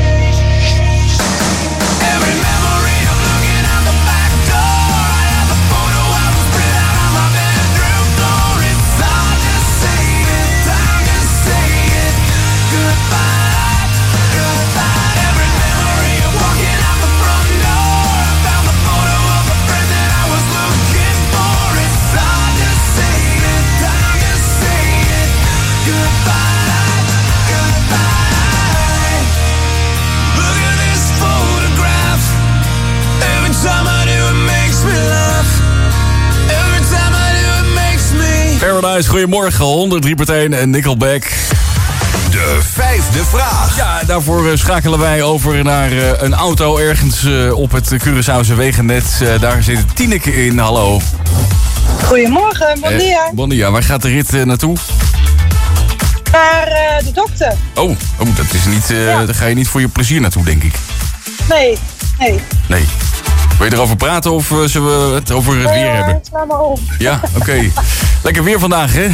Every memory of looking out the back door. I have a photo album spread out on my bedroom floor. It's hard to say it, time to say it. Goodbye, goodbye. Every memory of walking out the front door. I found the photo of a friend that I was looking for. It's hard to say it, time to say it. Goodbye, goodbye. Look at this photograph. Every time I do it makes me laugh. Every time I do it makes me. Paradise, goedemorgen. 103.1 en Nickelback. De De 5e vraag. Ja, daarvoor schakelen wij over naar een auto ergens op het Curaçaose wegennet. Daar zit Tineke in. Hallo. Goedemorgen, bon dia. Bon dia. Waar gaat de rit naartoe? Naar de dokter. Oh, dat is niet. Daar ga je niet voor je plezier naartoe, denk ik. Nee. Wil je erover praten of zullen we het over het weer hebben? Sla maar op. Ja, oké. Lekker weer vandaag, hè?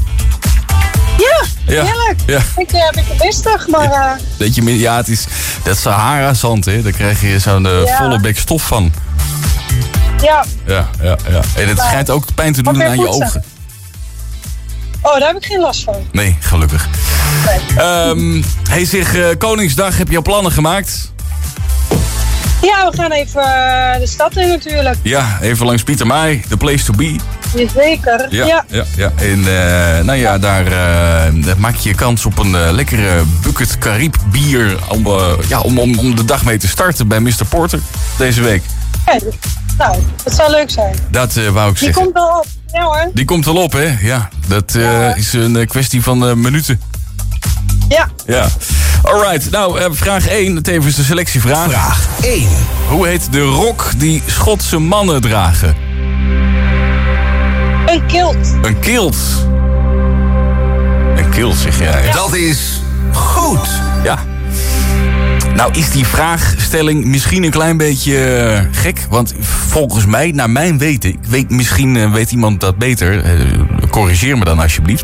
Ja, heerlijk. Ja. Ik ben mistig, maar... Het is dat Sahara-zand, hè? Daar krijg je zo'n volle bek stof van. Ja. Ja. En het schijnt ook pijn te doen aan je ogen. Oh, daar heb ik geen last van. Nee, gelukkig. Koningsdag, heb je al plannen gemaakt? Ja, we gaan even de stad in natuurlijk. Ja, even langs Pieter Maai, the place to be. Zeker, ja. En daar maak je kans op een lekkere bucket Carib bier om de dag mee te starten bij Mr. Porter deze week. Ja, nou, dat zou leuk zijn. Dat wou ik zeggen. Die komt wel op, ja hoor. Die komt wel op, hè? Ja, dat is een kwestie van minuten. Ja. Alright, nou, vraag 1, tevens de selectievraag. Vraag 1. Hoe heet de rok die Schotse mannen dragen? Een kilt. Een kilt. Een kilt, zeg jij. Ja. Dat is goed. Ja. Nou is die vraagstelling misschien een klein beetje gek. Want volgens mij, naar mijn weten... Misschien weet iemand dat beter. Corrigeer me dan alsjeblieft.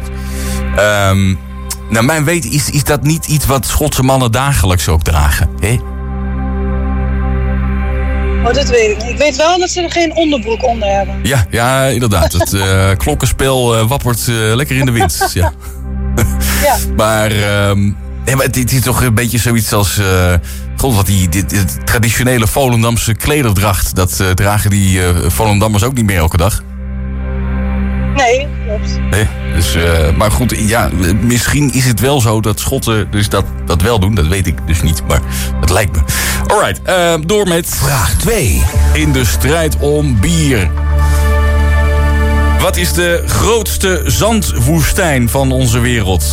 Naar mijn weten is dat niet iets wat Schotse mannen dagelijks ook dragen. Hè? Oh, dat weet ik niet. Ik weet wel dat ze er geen onderbroek onder hebben. Ja, inderdaad. Het klokkenspel wappert lekker in de wind. Ja. Maar het is toch een beetje zoiets als... wat die traditionele Volendamse klederdracht... dat dragen die Volendammers ook niet meer elke dag. Nee, klopt. Nee, dus, maar goed, ja, misschien is het wel zo dat Schotten dus dat wel doen. Dat weet ik dus niet, maar het lijkt me. Alright, door met... Vraag 2. In de strijd om bier. Wat is de grootste zandwoestijn van onze wereld?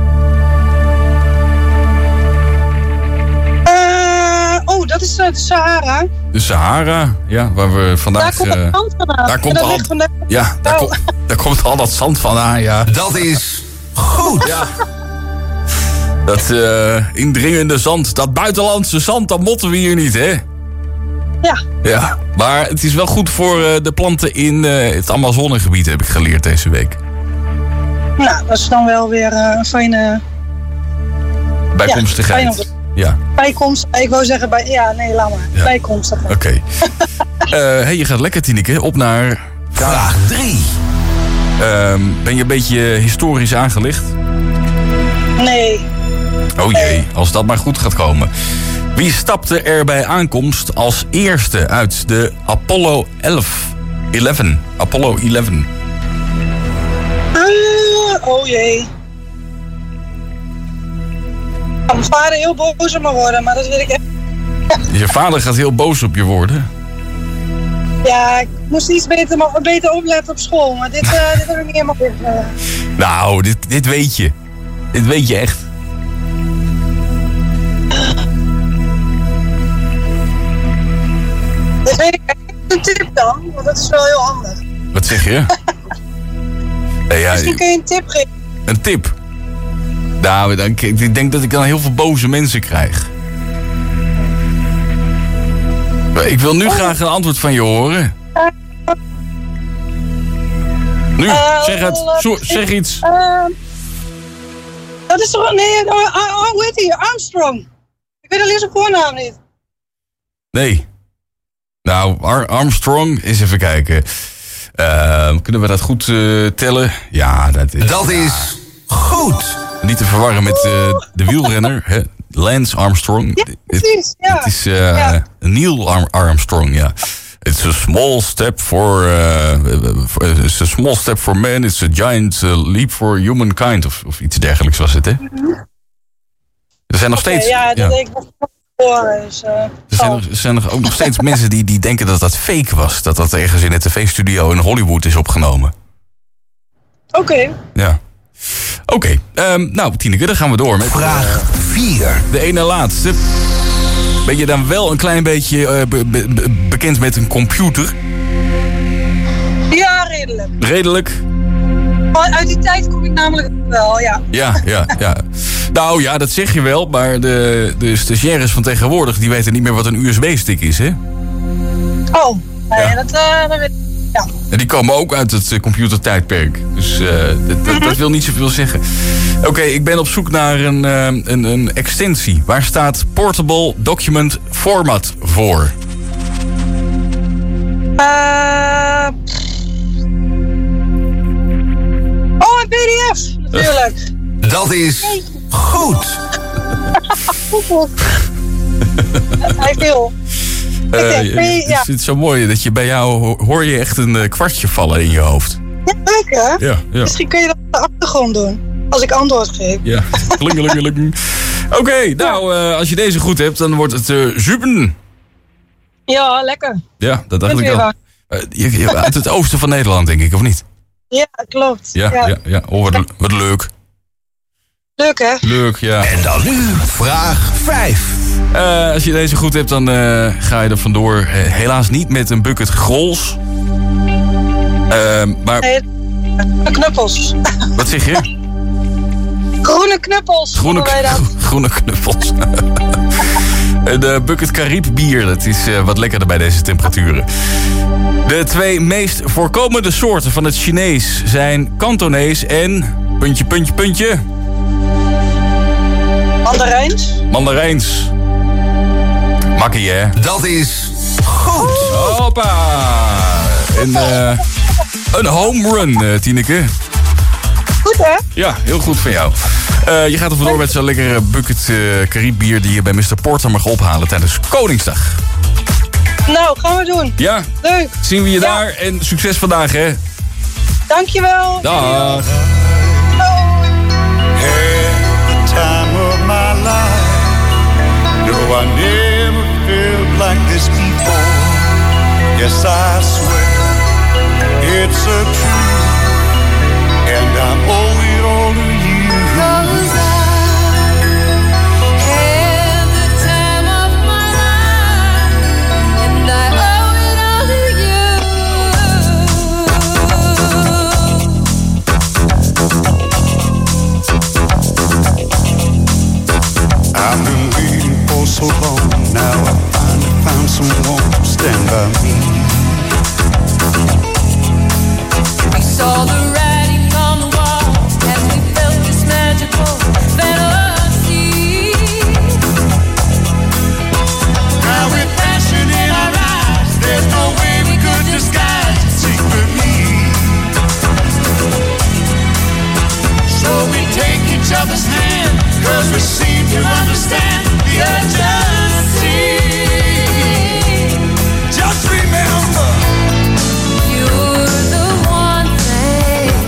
Dat is de Sahara. De Sahara, ja, waar we vandaag... Daar komt het zand vandaan. Daar komt al dat zand vandaan, ja. Dat is goed. Ja. Dat indringende zand, dat buitenlandse zand, dat motten we hier niet, hè? Ja, maar het is wel goed voor de planten in het Amazonegebied, heb ik geleerd deze week. Nou, dat is dan wel weer een fijne... bijkomstigheid. Ja. Bijkomst, ik wou zeggen laat maar. Ja. Bijkomstigheid. Oké. Je gaat lekker, Tineke. Op naar... Vraag 3. Ben je een beetje historisch aangelegd? Nee. Oh jee, als dat maar goed gaat komen. Wie stapte er bij aankomst als eerste uit de Apollo 11? Apollo 11. Oh jee. Mijn vader heel boos op me worden, maar dat weet ik echt. Je vader gaat heel boos op je worden? Ja, ik moest iets beter opletten op school, maar dit heb ik niet helemaal goed. Nou, dit weet je. Dit weet je echt. Dat weet ik echt. Een tip dan, want dat is wel heel handig. Wat zeg je? Misschien kun je een tip geven. Een tip? Nou, ik denk dat ik dan heel veel boze mensen krijg. Ik wil nu graag een antwoord van je horen. Nu, zeg het. Zeg iets. Dat is toch... Nee, hoe heet hij? Armstrong. Ik weet alleen zijn voornaam niet. Nee. Nou, Armstrong, eens even kijken. Kunnen we dat goed tellen? Ja, dat is goed. Niet te verwarren met de wielrenner, hè? Lance Armstrong. Ja, precies. Het is Neil Armstrong, ja. It's a small step for man. It's a giant leap for humankind. Of iets dergelijks was het, hè? Er zijn nog steeds... Ja, dat denk ik nog voor. Er zijn ook nog steeds mensen die denken dat dat fake was. Dat ergens in een tv-studio in Hollywood is opgenomen. Oké. Ja. Oké, nou Tineke, dan gaan we door met vraag 4. De ene laatste. Ben je dan wel een klein beetje bekend met een computer? Ja, redelijk. Redelijk? Uit die tijd kom ik namelijk wel, ja. Ja. Nou ja, dat zeg je wel, maar de stagiaires van tegenwoordig, die weten niet meer wat een USB-stick is, hè? Oh, nee, dat weet ik. Ja. En die komen ook uit het computertijdperk. Dus dat wil niet zoveel zeggen. Oké, ik ben op zoek naar een extensie. Waar staat Portable Document Format voor? Een PDF, natuurlijk. Dat is goed. Hij wil. Het is zo mooi dat je bij jou hoor je echt een kwartje vallen in je hoofd. Ja, leuk hè? Ja. Misschien kun je dat op de achtergrond doen. Als ik antwoord geef. Ja, klingelingeling. Oké, nou, als je deze goed hebt, dan wordt het super. Ja, lekker. Ja, dat dacht ik al. Uit het oosten van Nederland, denk ik, of niet? Ja, klopt. Ja. Oh, wat leuk. Leuk, hè? Leuk, ja. En dan nu vraag 5. Als je deze goed hebt, dan ga je er vandoor. Helaas niet met een bucket grols. Maar... Nee, knuppels. Wat zeg je? Groene knuppels. Groene knuppels. De bucket Caribe bier, dat is wat lekkerder bij deze temperaturen. De 2 meest voorkomende soorten van het Chinees zijn Kantonees en... puntje. Mandarijns. Makkie, hè? Dat is goed. Hoppa. Een home run, Tineke. Goed, hè? Ja, heel goed van jou. Je gaat er vandoor met zo'n lekkere bucket Caribe bier die je bij Mr. Porter mag ophalen tijdens Koningsdag. Nou, gaan we doen. Ja. Leuk. Zien we je daar en succes vandaag, hè? Dankjewel. Dag. Time of my life. No, I never felt like this before. Yes, I swear it's a truth, and I owe it all to you. 'Cause I had the time of my life, and I owe it all to you. I've been waiting for so long. Now I finally found someone to stand by me. We saw the writing on the wall as we felt this magical fantasy. Now with passion in our eyes, there's no way we could disguise it secretly. So we take each other's hand, 'cause we seem to understand the urgency. Just remember, you're the one thing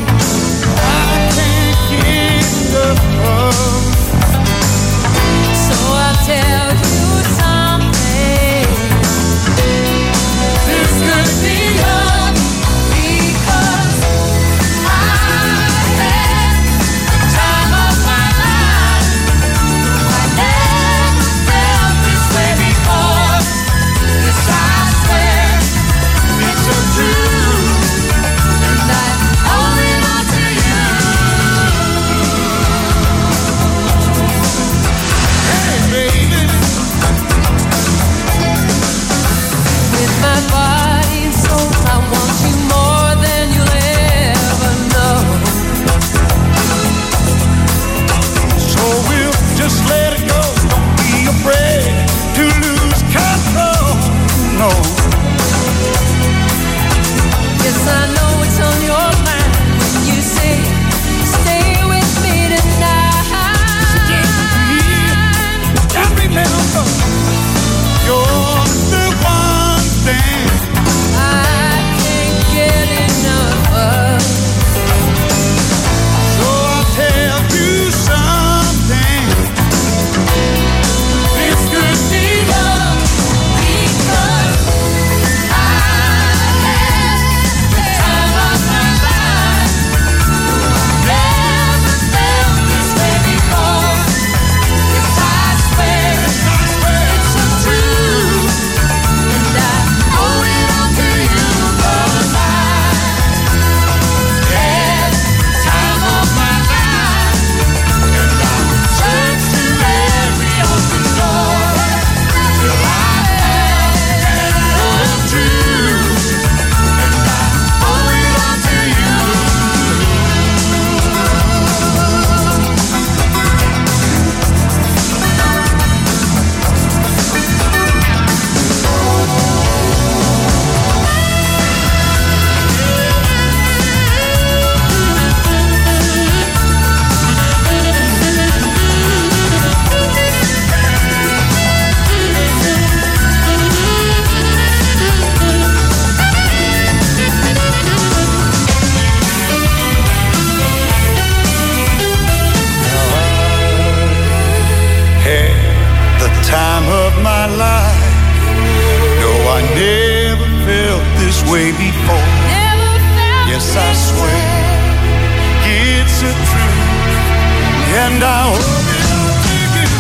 life. No, I never felt this way before. Yes, I swear it's a truth, and I hope it'll take you.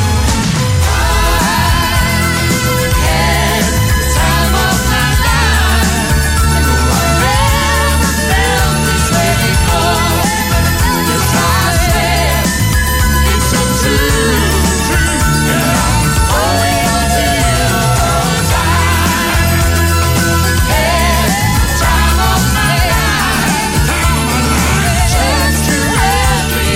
I had the time of my life. No, I never felt this way before. Yes, I swear it's a truth, and I'm holding on to you. 'Cause I had the time of my life. Just to have me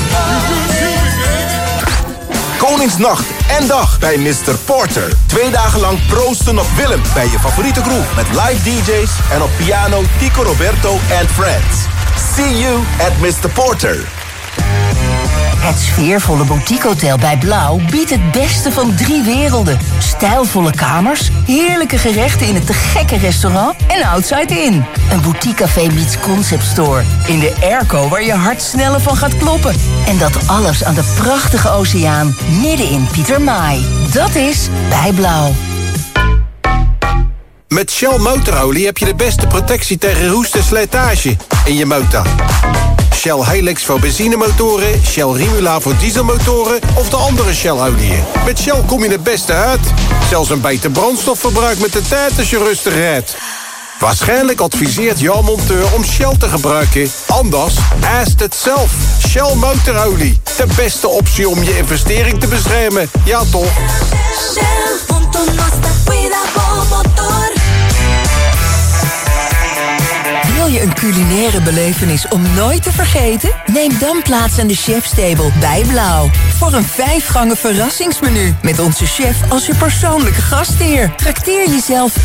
Koningsnacht en dag bij Mr. Porter. 2 dagen lang proosten op Willem bij je favoriete groep. Met live DJ's en op piano Tico Roberto and Friends. See you at Mr. Porter. Het sfeervolle boutiquehotel bij Blauw biedt het beste van 3 werelden. Stijlvolle kamers, heerlijke gerechten in het te gekke restaurant en Outside Inn. Een boutiquecafé meets concept store. In de airco waar je hart sneller van gaat kloppen. En dat alles aan de prachtige oceaan midden in Pietermaai. Dat is bij Blauw. Met Shell motorolie heb je de beste protectie tegen roest en slijtage in je motor. Shell Helix voor benzinemotoren, Shell Rimula voor dieselmotoren of de andere Shell-oliën. Met Shell kom je het beste uit. Zelfs een beter brandstofverbruik met de tijd als je rustig rijdt. Waarschijnlijk adviseert jouw monteur om Shell te gebruiken. Anders, ask het zelf. Shell motorolie. De beste optie om je investering te beschermen. Ja toch? Shell, juntos nos cuidamos motor. Wil je een culinaire belevenis om nooit te vergeten? Neem dan plaats aan de chefstable bij Blauw. Voor een 5-gangen verrassingsmenu. Met onze chef als je persoonlijke gastheer. Trakteer jezelf